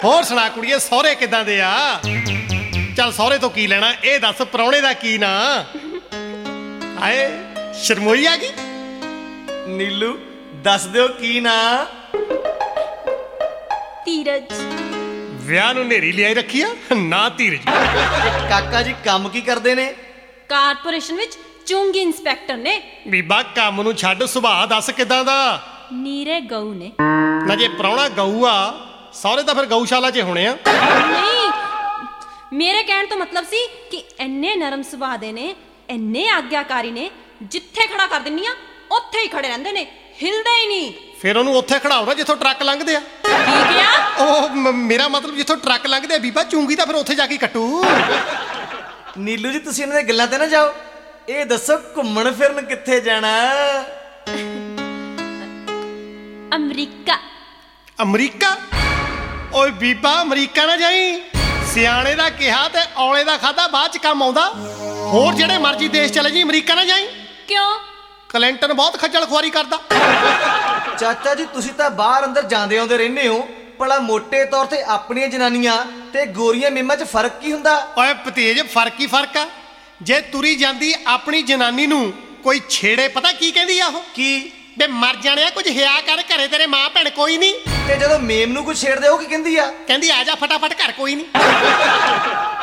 ਹੋਰ ਸੁਣਾ ਕੁੜੀਏ, ਸਹੁਰੇ ਕਿੱਦਾਂ ਦੇ ਆ? ਚੱਲ ਸਹੁਰੇ ਤੋਂ ਕੀ ਲੈਣਾ, ਇਹ ਦੱਸ ਪ੍ਰਾਹੁਣੇ ਦਾ ਕੀ ਨਾਂ? ਹਾਏ ਸ਼ਰਮੋਈ ਆ ਗਈ। ਨੀਲੂ ਦੱਸ ਦਿਓ ਕੀ ਨਾਂ? ਧੀਰਜ। ਵਿਆਹ ਨੂੰ ਨੇਰੀ ਲਿਆਈ ਰੱਖੀ ਆ ਨਾ ਧੀਰਜ। ਕਾਕਾ ਜੀ ਕੰਮ ਕੀ ਕਰਦੇ ਨੇ? ਕਾਰਪੋਰੇਸ਼ਨ ਵਿੱਚ ਚੁੰਗੀ ਇੰਸਪੈਕਟਰ ਨੇ। ਬੀਬਾ ਕੰਮ ਨੂੰ ਛੱਡ, ਸੁਭਾਅ ਦੱਸ ਕਿੱਦਾਂ ਦਾ? ਨੀਰੇ ਗਊ ਨੇ। ਨਾ ਜੇ ਪ੍ਰਾਹੁਣਾ ਗਊ ਆ, ਸਹੁਰੇ ਤਾਂ ਫਿਰ ਗਊਸ਼ਾਲਾ 'ਚ ਹੋਣੇ ਆ। ਨਹੀਂ, ਮੇਰੇ ਕਹਿਣ ਤੋਂ ਮਤਲਬ ਸੀ ਕਿ ਇੰਨੇ ਨਰਮ ਸੁਭਾਅ ਦੇ ਨੇ, ਇੰਨੇ ਆਗਿਆਕਾਰੀ ਨੇ, ਜਿੱਥੇ ਖੜਾ ਕਰ ਦਿੰਨੀ ਆ ਉੱਥੇ ਹੀ ਖੜੇ ਰਹਿੰਦੇ ਨੇ, ਹਿਲਦੇ ਹੀ ਨਹੀਂ। ਫਿਰ ਉਹਨੂੰ ਉੱਥੇ ਖੜਾਓ ਨਾ ਜਿੱਥੋਂ ਟਰੱਕ ਲੰਘਦੇ ਆ। ਠੀਕ ਆ? ਉਹ ਮੇਰਾ ਮਤਲਬ ਜਿੱਥੋਂ ਟਰੱਕ ਲੰਘਦੇ ਆ ਬੀਬਾ, ਚੁੰਗੀ ਤਾਂ ਫਿਰ ਉੱਥੇ ਜਾ ਕੇ ਕੱਟੂ। ਨੀਲੂ ਜੀ ਤੁਸੀਂ ਇਹਨਾਂ ਦੀਆਂ ਗੱਲਾਂ ਤੇ ਨਾ ਜਾਓ, ਇਹ ਦੱਸੋ ਘੁੰਮਣ ਫਿਰਨ ਕਿੱਥੇ ਜਾਣਾ? ਅਮਰੀਕਾ। ਅਮਰੀਕਾ? ਓਏ ਬੀਬਾ ਅਮਰੀਕਾ ਨਾ ਜਾਈ, ਸਿਆਣੇ ਦਾ ਕਿਹਾ ਤੇ ਔਲੇ ਦਾ ਖਾਦਾ ਬਾਅਦ ਚ ਕੰਮ ਆਉਂਦਾ। ਹੋਰ ਜਿਹੜੇ ਮਰਜ਼ੀ ਦੇਸ਼ ਚਲੇ ਜੀ, ਅਮਰੀਕਾ ਨਾ ਜਾਈ। ਕਿਉਂ? ਕਲਿੰਟਨ ਬਹੁਤ ਖੱਜਲ ਖੁਆਰੀ ਕਰਦਾ। ਚਾਚਾ ਜੀ ਤੁਸੀਂ ਤਾਂ ਬਾਹਰ ਅੰਦਰ ਜਾਂਦੇ ਆਉਂਦੇ ਰਹਿੰਦੇ ਹੋ, ਭਲਾ ਮੋਟੇ ਤੌਰ ਤੇ ਆਪਣੀਆਂ ਜਨਾਨੀਆਂ ਤੇ ਗੋਰੀਆਂ ਮੇਮਾਂ 'ਚ ਫਰਕ ਕੀ ਹੁੰਦਾ? ਓਏ ਭਤੀਜ, ਫਰਕ ਹੀ ਫਰਕ ਆ। ਜੇ ਤੁਰੀ ਜਾਂਦੀ ਆਪਣੀ ਜਨਾਨੀ ਨੂੰ ਕੋਈ ਛੇੜੇ, ਪਤਾ ਕੀ ਕਹਿੰਦੀ ਆ ਉਹ? ਕੀ? ਬੇ ਮਰ ਜਾਣਿਆ, ਕੁਝ ਹਿਆ ਕਰ, ਘਰੇ ਤੇਰੇ ਮਾਂ ਭੈਣ ਕੋਈ ਨਹੀਂ। ਤੇ ਜਦੋਂ ਮੇਮ ਨੂੰ ਕੋਈ ਛੇੜਦੇ ਉਹ ਕੀ ਕਹਿੰਦੀ ਆ? ਕਹਿੰਦੀ ਆ ਜਾ ਫਟਾਫਟ, ਘਰ ਕੋਈ ਨਹੀਂ।